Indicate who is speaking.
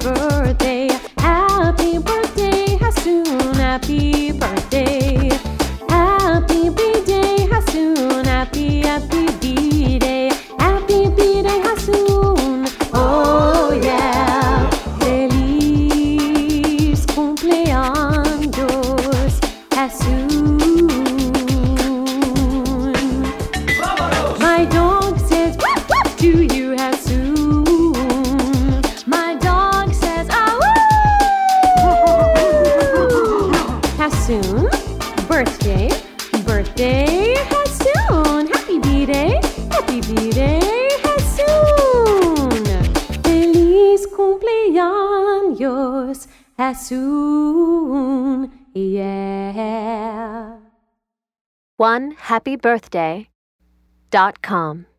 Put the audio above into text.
Speaker 1: birthday. Happy birthday, Hassoon. Happy birthday. Happy B-Day, Hassoon. Happy B-Day. Happy B-Day, Hassoon. Oh yeah. Feliz cumpleaños, Hassoon. My dog says woof woof to you, Hassoon. My dog says ah woo. Hassoon, birthday, birthday, Hassoon. Happy B-Day, Hassoon. Feliz cumpleaños, Hassoon. Yeah.
Speaker 2: OneHappyBirthday.com